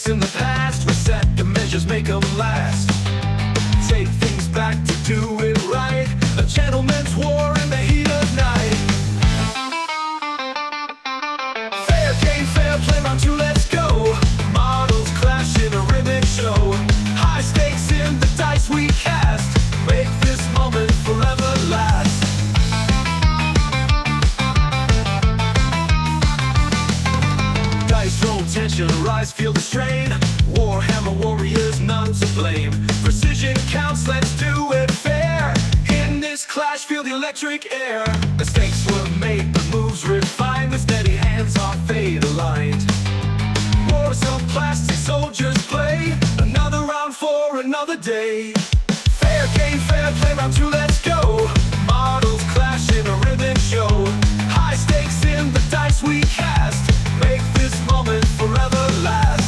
Mistakes in the past, reset the measures, make them last. Take things back to do it right. A gentleman's war in the heat of night. Fair game, fair play, round two, let's go. Models clash in a rhythmic show. High stakes in the dice we cast. Make this moment forever last. Dice roll, tension rise, feel the strain. Warhammer warriors, none to blame. Precision counts, let's do it fair. In this clash, feel the electric air. Mistakes were made, but moves refined. With steady hands, our fate aligned. Wars of plastic, soldiers play. Another round for another day. Fair game, fair play, round two, let's go. Models clash in a rhythm show. High stakes in the dice we cast. Make this moment forever last.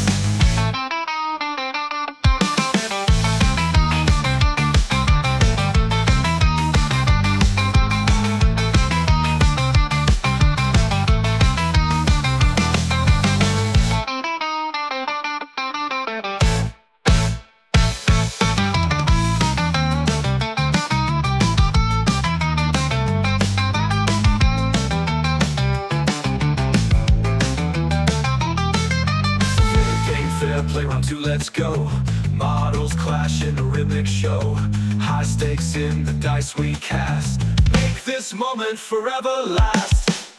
Play round two, let's go. Models clash in a rhythmic show. High stakes in the dice we cast. Make this moment forever last.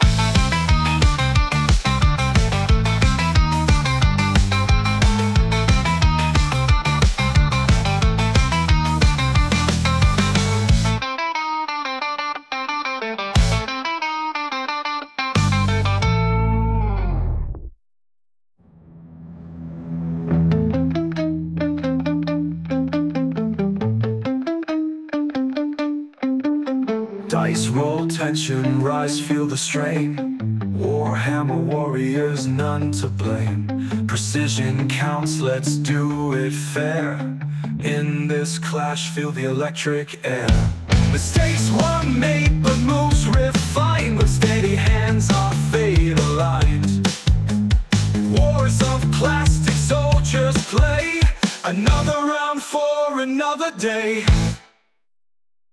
Dice roll, tension rise, feel the strain. Warhammer warriors, none to blame. Precision counts, let's do it fair. In this clash, feel the electric air. Mistakes were made, but moves refined. With steady hands, our fate aligned. Wars of plastic, soldiers play. Another round for another day.